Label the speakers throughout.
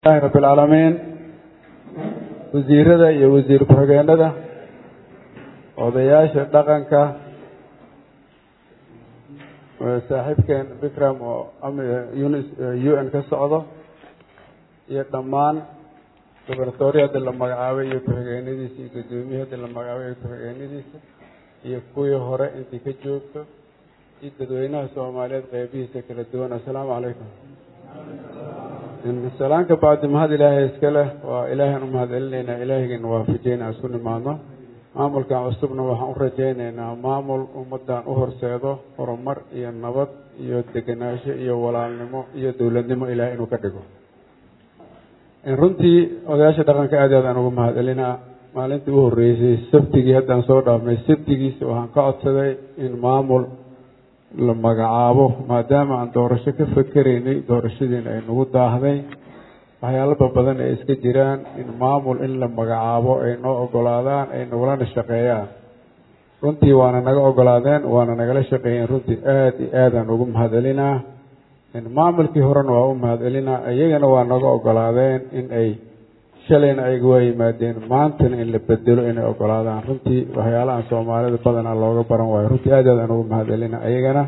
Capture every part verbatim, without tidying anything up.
Speaker 1: رب العالمين وزيرada iyo wasiir ku-xigeenada odayaasha dhaqanka saaxiibkeen Bikram oo U N ka socdo iyo dhammaan gobortoriyada la magacaabay iyo ku-xigeenadiisa iyo gudoomiyada la magacaabay iyo ku-xigeenadiisa iyo kuwii hore intii ka joogto iyo dadweynaha Soomaaliyeed qeybihiisa kala duwan. Assalaamu calaykum. السلام بعد ما هذه إلهي إسكاله وإلهي أم هذا إلينا إلهي نوافجينا أسكن معنا معمول كان أسبنا وحنرجينا معمول ومدان أهر سيده ورمر ينبض يدقناش يولانمو يدولنمو إلهي نكدقو إن رنتي وذاش دقن كأداد أنا أم هذا إلينا ما لنت أهر رئيسي سبتي هذا صورة من سبتي وهن قاعد سدي إن معمول لما قعابه ما دام عن دورش كفكريني دورشدين أي نود هذي وحيال ببدن إسك جيران إن معمول إن لما قعابه أي نوع قلادان أي نولان الشقيان رنتي وأنا نجا قلادان وأنا نجلا شقيان رنتي آد آد نقوم هذا لنا إن معمول كهرن وأم هذا لنا أيجنا وأنا نجا قلادان إن أي شلين أي جواي مادين مانتن إن لبدلوا إن أقولادان رنتي وحيال عن سومالي بدن الله قبرن واي رنتي آد آد نقوم هذا لنا أيجنا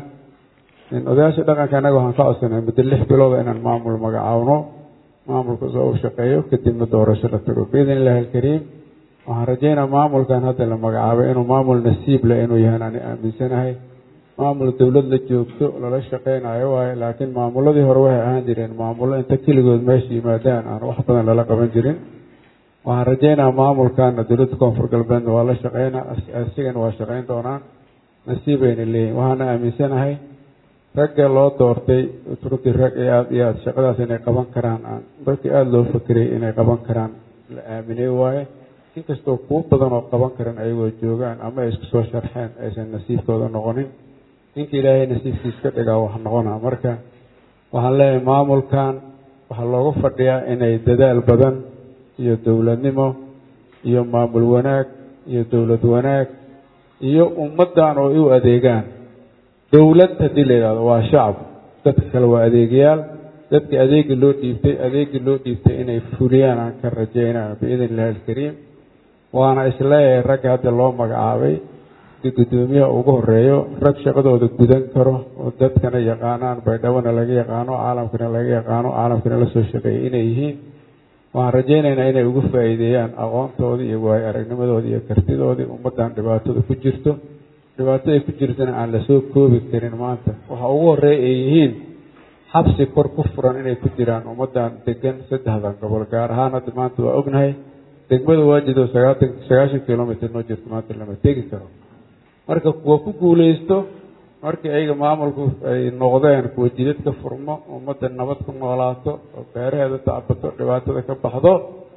Speaker 1: إن أداش دقن كان نجوا هنقاصنا بدلح بلوغ إن المعمول مجاعونه معمول كزاو شقيه كتير مدورة شرطه بإذن الله الكريم وهرجينا معمول كان هذا لما جعابه إنه معمول نسيب لإنه يهناني من سنة هاي معمول الدولة اللي جوبته ولا شقينا أيوة لكن معمول الذي هروه عندنا معمول أنت كل جود ماشي مادان أنا وحطنا لا لقب جرين وهرجينا معمول كان دولة كونفور قلبنا ولا شقينا السجن وشقين دونا نسيبين اللي وهنا من سنة هاي رجع الله دورتي وتركي رجع يا شقدا سنة قبان كران بركي الله فكري إنه قبان كران الأمنية واي إن كستوكو بدن قبان كران أيوة جوجان أما إسكسو شرحان إذا نسيب كذا نغنين إن كده نسيب سكت إجا وحنغنا أمريكا وهلا معمول كان وهلا غفرديا إنه يددا البدن يدولة نمو يوم معمول وناك يدولة وناك يو أمدان أو يو أديجان دولة تدلل waa shacab dadka kale waa adeegyaal dadka adeeg loo dhiibtay adeeg loo dhiibtay inay fuliyaan aan ka rajeynaa biidin ilaahi alkariim waana isleeyahay rag hadda loo magacaabay gudoomiyaha ugu horeeyo rag shaqadooda gudan karo oo dadkana yaqaanaan baydhawna laga yaqaano caalamkana laga yaqaano caalamkana la soo shaqeeyay inay yihiin waan rajeynaynaa inay ugu faa'iideeyaan aqoontooda iyo waay aragnimadooda iyo kartidooda ummadan dhibaatada ku jirto dhibaato ay ku jirtana aan la soo koobi karin maanta waxa ugu horeeyay ay yihiin xabsi kor ku furan inay ku jiraan ummadan degan saddexdan gobol gaar ahaan hadda maanta waa ognahay degmada waajido sagaashan kilomitir noo jirto maanta lama tegi karo marka kuwa ku guuleysto markii ayaga maamulku ay noqdeen kuwa jidadka furmo ummadda nabad ku noolaato oo beeraheeda tacbato dhibaatada ka baxdo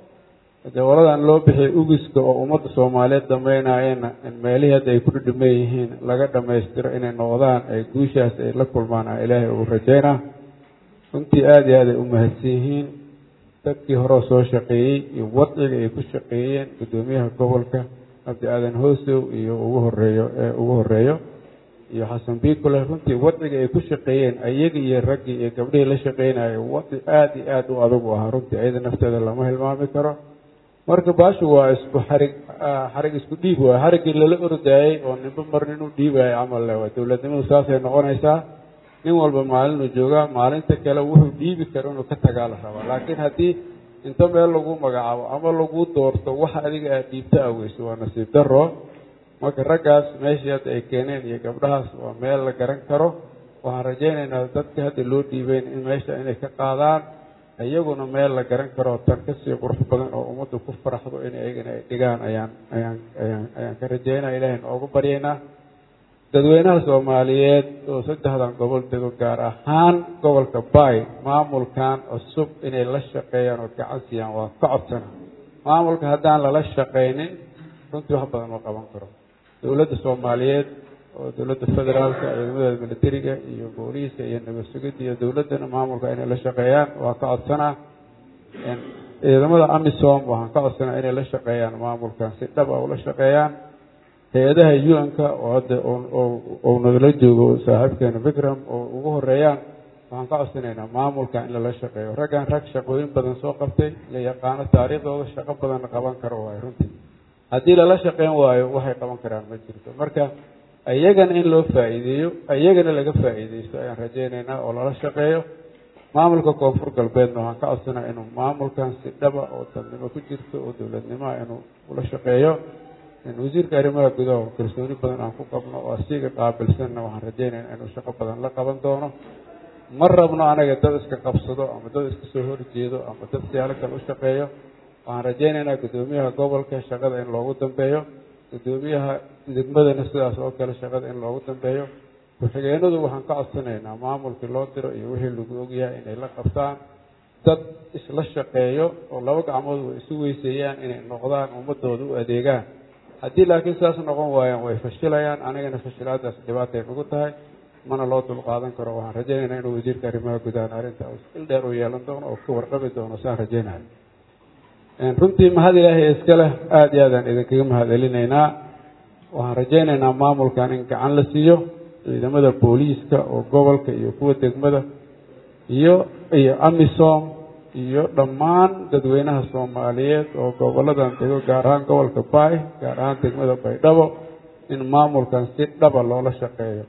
Speaker 1: dawladan loo bixiyay ugiska oo ummadda Soomaaliyeed dhameynayna in meelihii hadda ay ku dhimay yihiin laga dhameystiro inay noqdaan ay guushaas ay la kulmaan Ilaahay ugu rajeena runtii aad iyo aad u mahadsanyihiin dadkii hore soo shaqeeyay iyo wadciga ay ku shaqeeyeen gudoomiyaha gobolka Abdi Aadan Hoosow iyo ugu horeeyo ee ugu horeeyo iyo Xasan Biikule runtii wadciga ay ku shaqeeyeen ayaga iyo ragii iyo gabdhihii la shaqeynayay wadci aad iyo aad u adag u ah runtii ayada nafteeda lama hilmaami karo marka baashu waa isku xarig xarig isku dhiib waa xarigii lala ordaayay oo ninba marnin u dhiibay amal leh waa dawladnimadu saasay noqonaysaa nin walba maalin uu jooga maalinta kale wuxuu dhiibi karo inuu ka tagaala raba laakiin haddii inta meel lagu magacaabo ama lagu doorto wax adiga aad dhiibta aweyso waa nasiib darro marka raggaas meeshii hadda ay keeneen iyo gabdhahaas waa meel la garan karo waxaan rajeynaynaa dadka hadda loo dhiibeyn in meesha inay ka qaadaan iyaguna meel la garan karo tan ka sii qurux badan oo ummaddu ku faraxdo in ayagana ay dhigaan ayaan ayaan ayaan ayaan ka rajeynaa ilaahay noogu baryaynaa dadweynaha Soomaaliyeed oo saddexdan gobol dego gaar ahaan gobolka Bay maamulkan cusub inay la shaqeeyaan oo gacan siiyaan waa ka codsana maamulka haddaan lala shaqeynin runtii wax badan ma qaban karo dawladda Soomaaliyeed oo dawladda federaalka ciidamada militariga iyo booliiska iyo nabad sugidda iyo dawladana maamulka inay la shaqeeyaan waa ka codsanaa ciidamada AMISOM waxaan ka codsanaa inay la shaqeeyaan maamulkan si dhab ah ula shaqeeyaan hay'adaha U N ka oo hadda oo nagala joogo saaxiibkeena Bikram oo ugu horeeyaan waxaan ka codsanaynaa maamulka in lala shaqeeyo raggan rag shaqooyin badan soo qabtay la yaqaano taariikhdooda shaqo badan qaban karo waayo runtii haddii lala shaqeyn waayo waxay qaban karaan ma jirto marka iyagana in loo faa'iideeyo iyagana laga faa'iideysto ayaan rajaynaynaa oo lala shaqeeyo maamulka koonfur galbeedna waxaan ka codsanaa inuu maamulkan si dhaba oo dadnimo ku jirto oo dowladnimoa inuu ula shaqeeyo wasiirka arrimaha gudaha oo kalsooni badan aan ku qabno oo asiga qaabilsanna waxaan rajaynaynaa inuu shaqo badan la qaban doono ma rabno anaga dad iska qabsado ama dad iska soo horjeedo ama dad siyaalo kale u shaqeeyo waxaan rajaynaynaa guddoomiyaha gobolka shaqada in loogu dambeeyo guddoomiyaha degmadana sidaas oo kale shaqada in loogu dambeeyo ku-xigeenadu waxaan ka codsanaynaa maamulkii loo diro iyo wixii lagu ogyahay inay la qabtaan dad isla shaqeeyo oo laba gacmood way isu weyseeyaan inay noqdaan ummadooda u adeegaan haddii laakiin sidaas noqon waayaan way fashilayaan anigana fashilaadaas dhibaatay nagu tahay mana loo dulqaadan karo waxaan rajaynaynaa inuu wasiirka arrimaha gudahan arrintaas il dheer u yeelan doono oo ka warqabi doono saan rajaynayo runtii mahad ilaahay iska leh aada iyo aadaan idinkaga mahad celinaynaa waxaan rajaynaynaa maamulkan in gacan la siiyo ciidamada booliiska oo gobolka iyo kuwa degmada iyo iyo amisom iyo dhammaan dadweynaha soomaaliyeed oo goboladan dego gaar ahaan gobolka baay gaar ahaan degmada baydhabo in maamulkan si dhaba loola shaqeeyo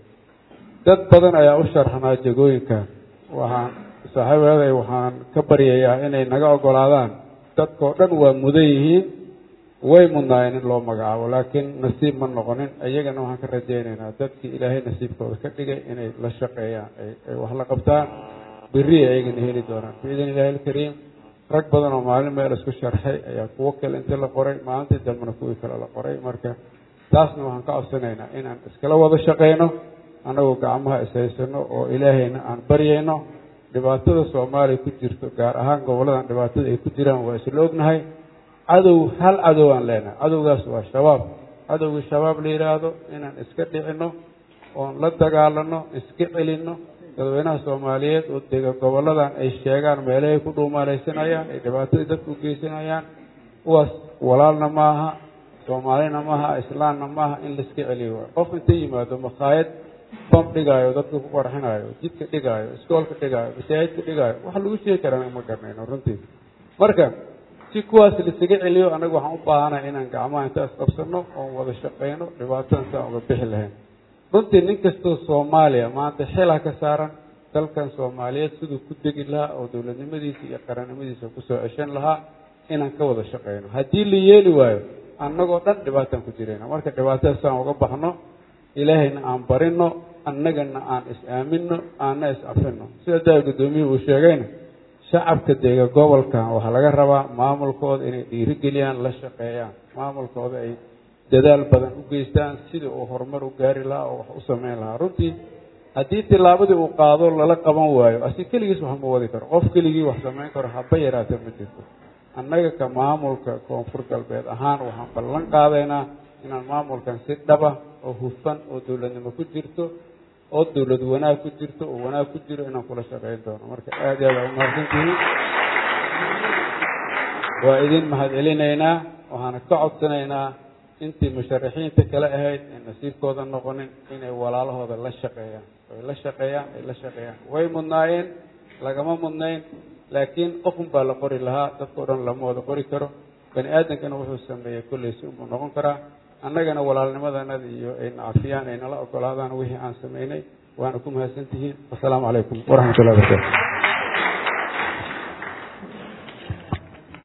Speaker 1: dad badan ayaa u sharxnaa jegooyinkan waxaan saaxiibaday waxaan ka baryayaa inay naga ogolaadaan dadkao dhan waa mudan yihiin way mudnaayeen in loo magacaabo laakiin nasiib ma noqonin iyagana waxaan ka rajaynaynaa dadkii ilaahay nasiibkooda ka dhigay inay la shaqeeyaan ay wax la qabtaan beri ayagana heli doonaan biidn illaahi alkariim rag badan oo maalin meel isku sharxay ayaa kuwo kale intii la qoray maalintii dambena kuwii kale la qoray marka taasna waxaan ka codsanaynaa inaan iskala wada shaqeyno annagoo gacmaha ishaysano oo ilaahayna aan baryayno dhibaatada soomaaliya ku jirto gaar ahaan goboladan dhibaatada ay ku jiraan waa isla ognahay cadow hal cadow aan leenahay cadowgaas waa shabaab cadowgii shabaab la yidhaahdo inaan iska dhicino oon la dagaalano iska celino dadweynaha soomaaliyeed oo dega goboladan ay sheegaan meelahay ku dhuumaalaysanayaan ay dhibaatadii dadku u geysanayaan kuwaas walaalna maaha soomaalina maaha islaamna maaha in laiska celiyo waay qof inta yimaado makhaayad bam dhigaayo dadka ku qarxinaayo jidka dhigaayo iskoolka dhigaayo masaajidka dhigaayo wax lagu sheegi karaa ma garanayno runtii marka si kuwaas laisaga celiyo anaga waxaan u baahanahay inaan gacmaha intaas qabsano oon wada shaqeyno dhibaatadan saan uga bixi lahayn runtii nin kastoo soomaaliya maanta xilaa ka saaran dalkan soomaaliyeed siduu ku degi lahaa oo dowladnimadiisa iyo qarannimadiisa kusoo ceshan lahaa inaan ka wada shaqeyno haddii la yeeli waayo annagoo dhan dhibaataan ku jirayna marka dhibaatadaas aan uga baxno ilaahayna aan barino annagana aan is-aamino aanna is-afino sida daa guddoomiyuhu uu sheegayna shacabka dega gobolkan waxaa laga rabaa maamulkooda inay dhiirigeliyaan la shaqeeyaan maamulkooda ay dadaal badan u geystaan sidii uu horumar u gaari lahaa oo wax u sameyn lahaa runtii haddii tilaabadii uu qaado lala qaban waayo asi keligiis wax ma wadi karo qof keligii wax samayn karo haba yaraata ma jirto annaga ka maamulka koonfur galbeed ahaan waxaan ballan qaadaynaa inaan maamulkan si dhaba oo hufan oo dowladnimo ku jirto oo dowlad wanaag ku jirto oo wanaag ku jiro inaan kula shaqeyn doono marka aada iyo aada u mahadsantihiin waa idin mahad celinaynaa waxaana ka codsanaynaa intii musharaxiinta kale ahayd ee nasiibkooda noqonin inay walaalahooda la shaqeeyaan ay la shaqeeyaan ay la shaqeeyaan way mudnaayeen lagama mudnayn laakiin qofun baa la qori lahaa dadkao dhan lama wada qori karo bani aadamkana wuxuu sameeyey kolley si unbuu noqon karaa annagana walaalnimadanada iyo ay nacafiyaan ay nala ogolaadaan wixii aan samaynay waana ku mahadsantihiin wasalaamu calaykum waraxmatullahi wabarakatu